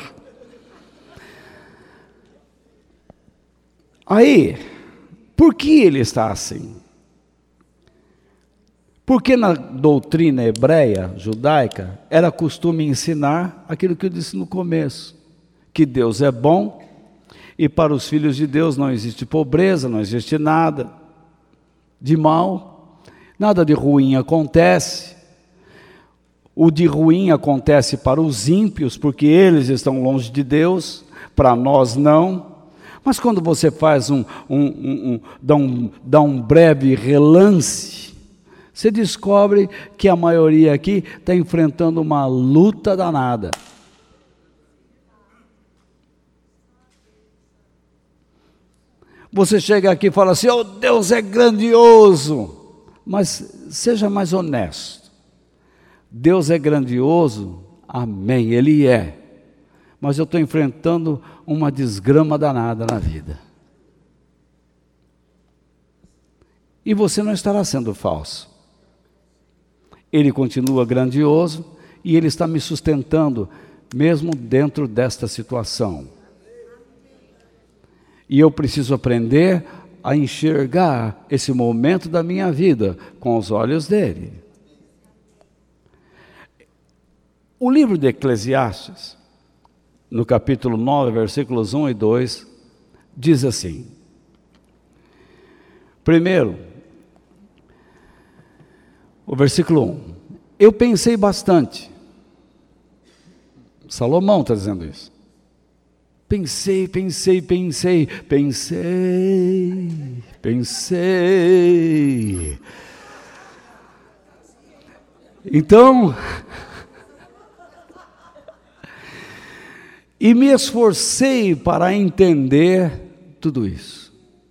Aí, por que ele está assim? Porque na doutrina hebreia, judaica, era costume ensinar aquilo que eu disse no começo, que Deus é bom, e para os filhos de Deus não existe pobreza, não existe nada de mal, nada de ruim acontece. O de ruim acontece para os ímpios, porque eles estão longe de Deus, para nós não. Mas quando você faz um, um, um, um, dá um, dá um breve relance, você descobre que a maioria aqui está enfrentando uma luta danada. Você chega aqui e fala assim: oh, Deus é grandioso. Mas seja mais honesto. Deus é grandioso, amém, Ele é. Mas eu estou enfrentando uma desgrama danada na vida. E você não estará sendo falso. Ele continua grandioso e Ele está me sustentando, mesmo dentro desta situação. E eu preciso aprender a enxergar esse momento da minha vida com os olhos dele. O livro de Eclesiastes, no capítulo nove, versículos um e dois, diz assim. Primeiro, o versículo um. Eu pensei bastante. Salomão está dizendo isso. Pensei, pensei, pensei, pensei, pensei. Então, e me esforcei para entender tudo isso.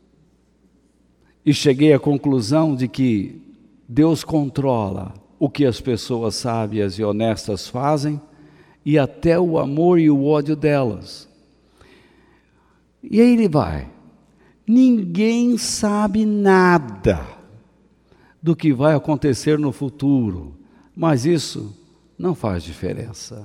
E cheguei à conclusão de que Deus controla o que as pessoas sábias e honestas fazem e até o amor e o ódio delas. E aí ele vai. Ninguém sabe nada do que vai acontecer no futuro, mas isso não faz diferença.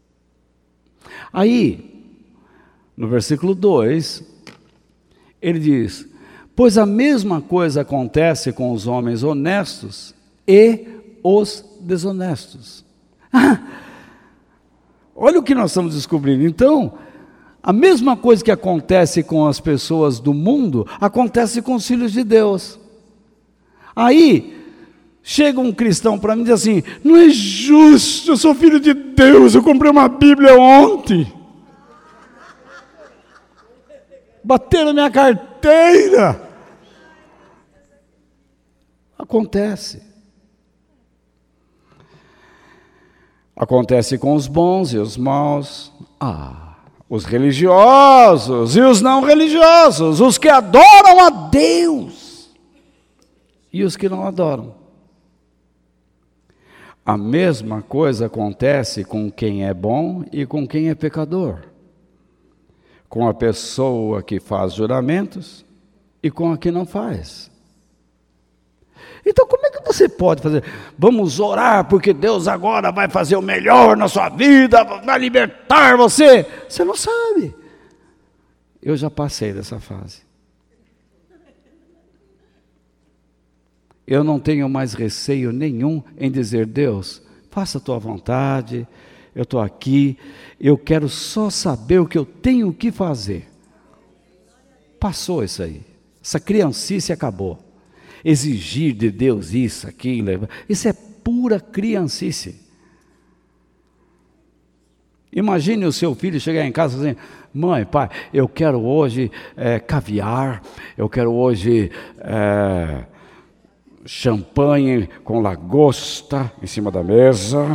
Aí, no versículo dois, ele diz: pois a mesma coisa acontece com os homens honestos e os desonestos. Ah, olha o que nós estamos descobrindo. Então, a mesma coisa que acontece com as pessoas do mundo, acontece com os filhos de Deus. Aí, chega um cristão para mim e diz assim: não é justo, eu sou filho de Deus, eu comprei uma Bíblia ontem. Bateram na minha carteira. Acontece. Acontece com os bons e os maus. Ah, os religiosos e os não religiosos, os que adoram a Deus e os que não adoram. A mesma coisa acontece com quem é bom e com quem é pecador, com a pessoa que faz juramentos e com a que não faz. Então como é que você pode fazer? Vamos orar porque Deus agora vai fazer o melhor na sua vida, vai libertar você. Você não sabe. Eu já passei dessa fase. Eu não tenho mais receio nenhum em dizer: Deus, faça a tua vontade, eu estou aqui, eu quero só saber o que eu tenho que fazer. Passou isso aí, essa criancice acabou. Exigir de Deus isso, aquilo, isso é pura criancice. Imagine o seu filho chegar em casa e dizer: mãe, pai, eu quero hoje é, caviar, eu quero hoje é, champanhe com lagosta em cima da mesa.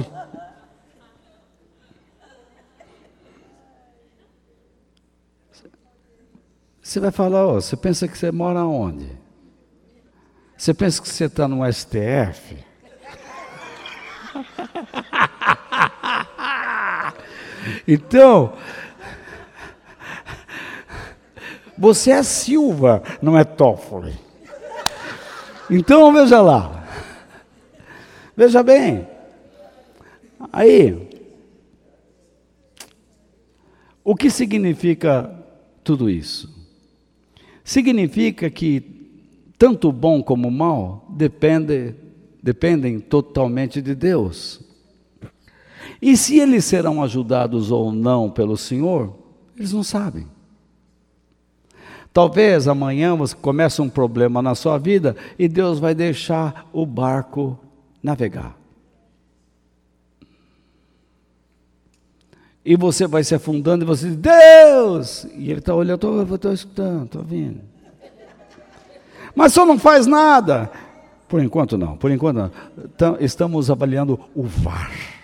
Você vai falar: oh, você pensa que você mora onde? Você pensa que você está no S T F? Então, você é Silva, não é Toffoli. Então, veja lá. Veja bem. Aí, o que significa tudo isso? Significa que tanto o bom como o mal depende, dependem totalmente de Deus. E se eles serão ajudados ou não pelo Senhor, eles não sabem. Talvez amanhã você comece um problema na sua vida e Deus vai deixar o barco navegar. E você vai se afundando e você diz: Deus! E ele está olhando: eu estou escutando, estou ouvindo. Mas só não faz nada. Por enquanto não, por enquanto não. Então, estamos avaliando o V A R.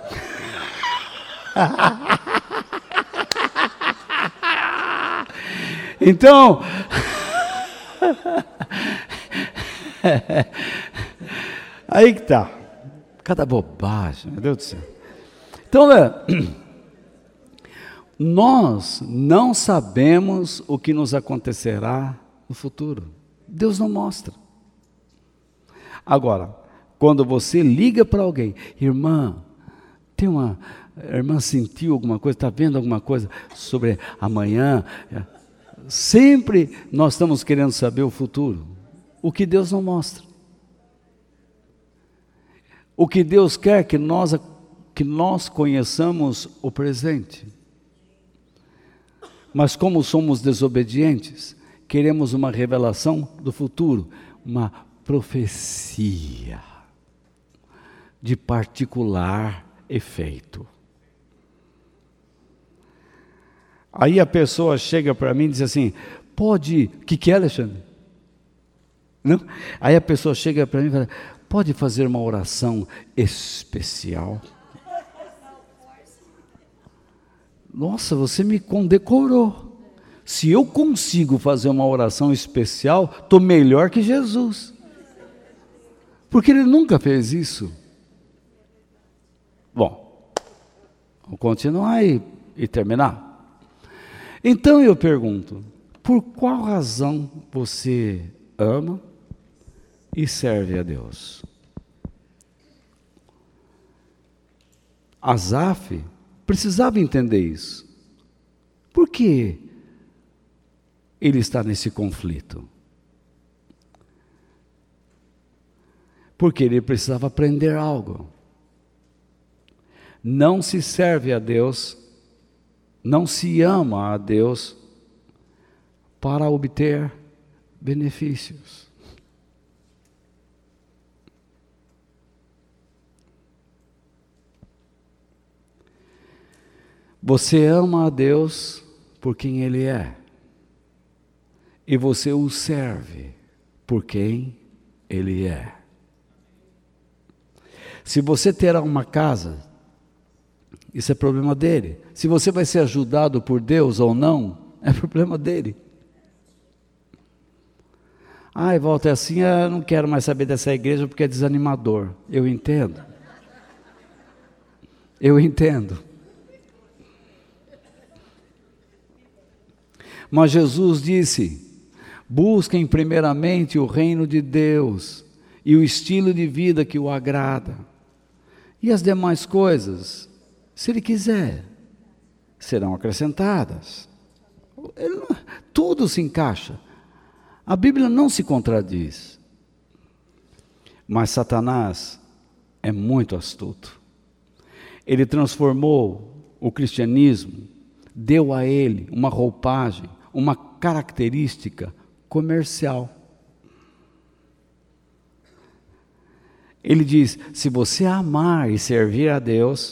Então, aí que está. Cada bobagem, meu Deus do céu. Então, nós não sabemos o que nos acontecerá no futuro. Deus não mostra. Agora, quando você liga para alguém: irmã, tem uma, a irmã sentiu alguma coisa, está vendo alguma coisa sobre amanhã? Sempre nós estamos querendo saber o futuro, o que Deus não mostra. O que Deus quer que nós, que nós conheçamos o presente. Mas como somos desobedientes, queremos uma revelação do futuro, uma profecia de particular efeito. Aí a pessoa chega para mim e diz assim: pode, o que, que é, Alexandre? Não? Aí a pessoa chega para mim e fala: pode fazer uma oração especial? Nossa, você me condecorou. Se eu consigo fazer uma oração especial, estou melhor que Jesus. Porque ele nunca fez isso. Bom, vamos continuar e, e terminar. Então eu pergunto: por qual razão você ama e serve a Deus? Asaf precisava entender isso. Por que ele está nesse conflito? Porque ele precisava aprender algo. Não se serve a Deus, não se ama a Deus para obter benefícios. Você ama a Deus por quem Ele é. E você o serve por quem Ele é. Se você terá uma casa, isso é problema dele. Se você vai ser ajudado por Deus ou não, é problema dele. Ai, volta assim, eu não quero mais saber dessa igreja porque é desanimador. Eu entendo. Eu entendo. Mas Jesus disse: busquem primeiramente o reino de Deus e o estilo de vida que o agrada. E as demais coisas, se Ele quiser, serão acrescentadas. Ele, tudo se encaixa. A Bíblia não se contradiz. Mas Satanás é muito astuto. Ele transformou o cristianismo, deu a ele uma roupagem, uma característica comercial. Ele diz: se você amar e servir a Deus,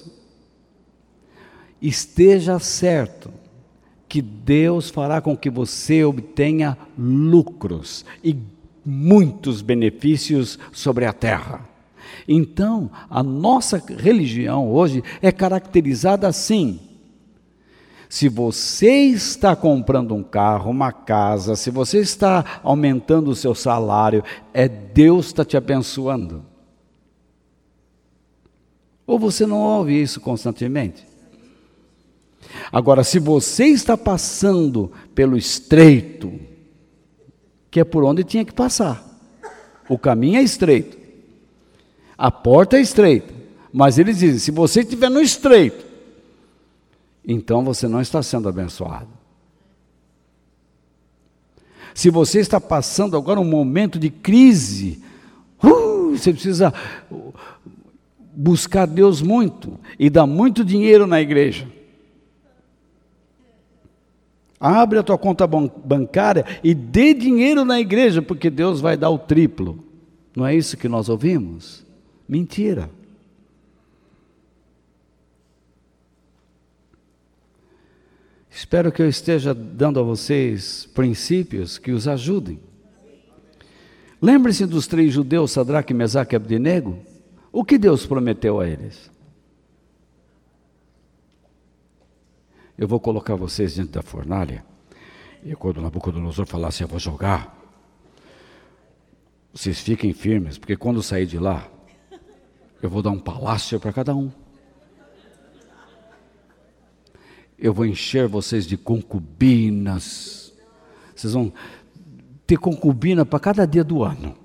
esteja certo que Deus fará com que você obtenha lucros e muitos benefícios sobre a terra. Então, a nossa religião hoje é caracterizada assim. Se você está comprando um carro, uma casa, se você está aumentando o seu salário, é Deus que está te abençoando. Ou você não ouve isso constantemente? Agora, se você está passando pelo estreito, que é por onde tinha que passar, o caminho é estreito, a porta é estreita, mas eles dizem, se você estiver no estreito, então você não está sendo abençoado. Se você está passando agora um momento de crise, uh, você precisa buscar Deus muito e dar muito dinheiro na igreja. Abre a tua conta bancária e dê dinheiro na igreja, porque Deus vai dar o triplo. Não é isso que nós ouvimos? Mentira. Espero que eu esteja dando a vocês princípios que os ajudem. Lembre-se dos três judeus, Sadraque, Mesaque e Abdenego. O que Deus prometeu a eles? Eu vou colocar vocês dentro da fornalha, e quando Nabucodonosor falar assim, eu vou jogar, vocês fiquem firmes, porque quando eu sair de lá, eu vou dar um palácio para cada um. Eu vou encher vocês de concubinas. Vocês vão ter concubina para cada dia do ano.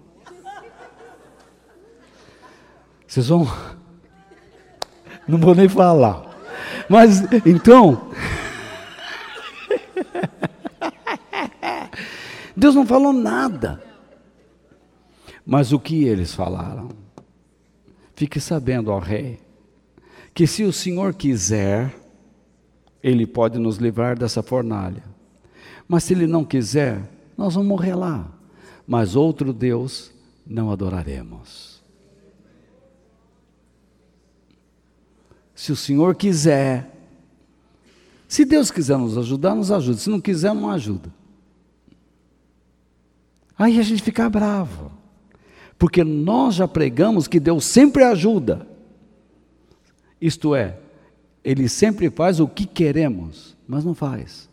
Vocês vão... Não vou nem falar. Mas, então... Deus não falou nada. Mas o que eles falaram? Fique sabendo, ó rei, que se o Senhor quiser, Ele pode nos livrar dessa fornalha. Mas se Ele não quiser, nós vamos morrer lá. Mas outro Deus não adoraremos. Se o Senhor quiser, se Deus quiser nos ajudar, nos ajuda. Se não quiser, não ajuda. Aí a gente fica bravo. Porque nós já pregamos que Deus sempre ajuda. Isto é, Ele sempre faz o que queremos, mas não faz.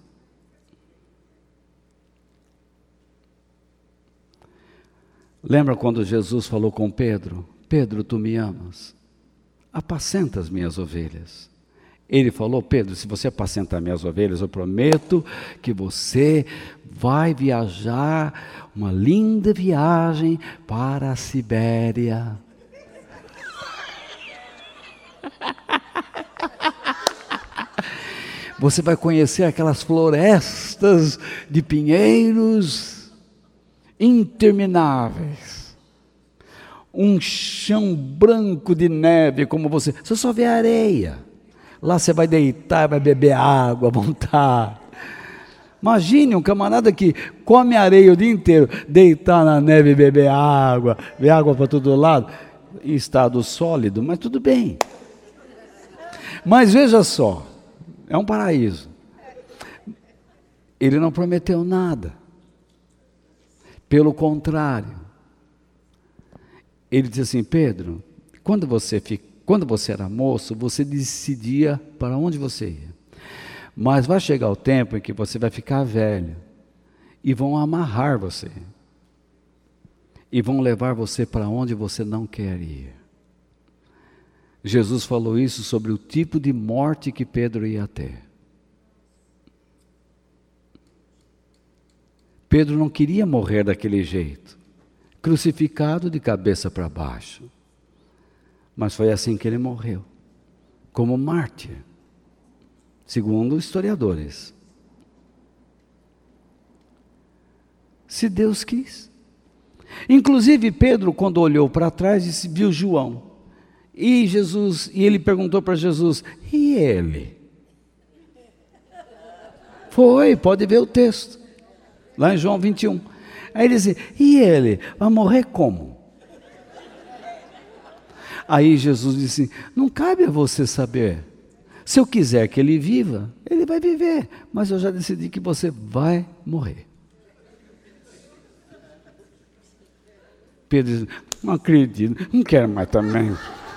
Lembra quando Jesus falou com Pedro? Pedro, tu me amas? Apacenta as minhas ovelhas. Ele falou, Pedro, se você apacentar minhas ovelhas, eu prometo que você vai viajar, uma linda viagem para a Sibéria. Você vai conhecer aquelas florestas de pinheiros intermináveis. Um chão branco de neve, como você... Você só vê areia. Lá você vai deitar, vai beber água à vontade. Imagine um camarada que come areia o dia inteiro, deitar na neve e beber água, ver água para todo lado, em estado sólido, mas tudo bem. Mas veja só, é um paraíso. Ele não prometeu nada. Pelo contrário, ele disse assim, Pedro, quando você, fica, quando você era moço, você decidia para onde você ia. Mas vai chegar o tempo em que você vai ficar velho, e vão amarrar você, e vão levar você para onde você não quer ir. Jesus falou isso sobre o tipo de morte que Pedro ia ter. Pedro não queria morrer daquele jeito. crucificado de cabeça para baixo. Mas foi assim que ele morreu, como mártir, segundo os historiadores. Se Deus quis. Inclusive Pedro, quando olhou para trás, disse, viu João. E Jesus, e ele perguntou para Jesus, e ele? Foi, pode ver o texto, lá em João vinte e um. Aí ele disse, e ele? Vai morrer como? Aí Jesus disse, não cabe a você saber. Se eu quiser que ele viva, ele vai viver. Mas eu já decidi que você vai morrer. Pedro disse, não acredito, não quero mais também.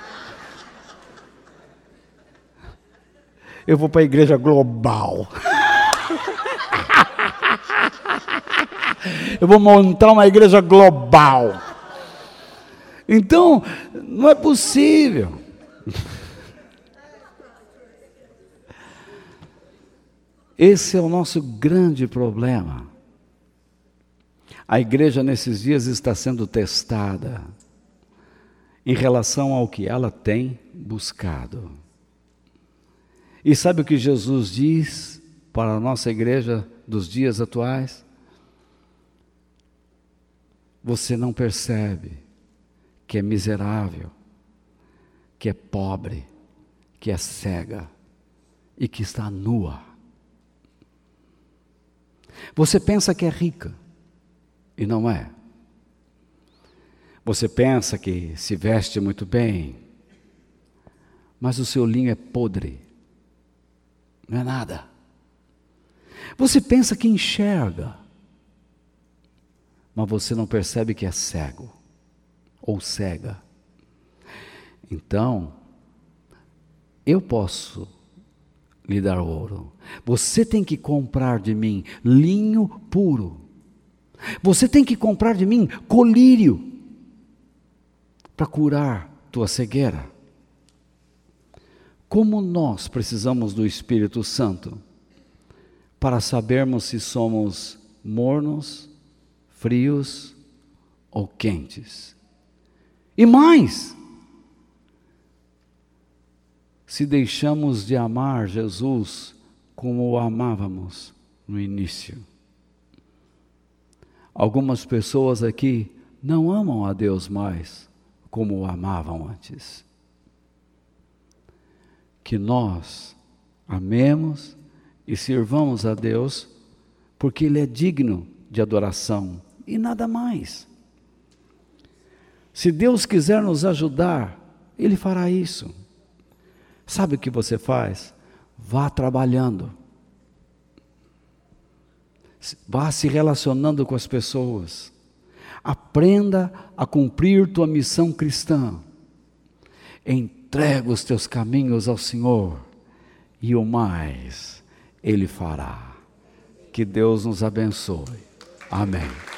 Eu vou para a igreja global. Eu vou montar uma igreja global. Então, não é possível. Esse é o nosso grande problema. A igreja nesses dias está sendo testada em relação ao que ela tem buscado. E sabe o que Jesus diz para a nossa igreja dos dias atuais? Você não percebe que é miserável, que é pobre, que é cega e que está nua. Você pensa que é rica e não é. Você pensa que se veste muito bem, mas o seu linho é podre. Não é nada. Você pensa que enxerga, mas você não percebe que é cego ou cega. Então, eu posso lhe dar ouro. Você tem que comprar de mim linho puro. Você tem que comprar de mim colírio para curar tua cegueira. Como nós precisamos do Espírito Santo para sabermos se somos mornos, frios ou quentes. E mais, se deixamos de amar Jesus como o amávamos no início. Algumas pessoas aqui não amam a Deus mais como o amavam antes. Que nós amemos e sirvamos a Deus, porque Ele é digno de adoração e nada mais. Se Deus quiser nos ajudar, Ele fará isso. Sabe o que você faz? Vá trabalhando. Vá se relacionando com as pessoas. Aprenda a cumprir tua missão cristã. Entrega os teus caminhos ao Senhor e o mais Ele fará. Que Deus nos abençoe. Amém.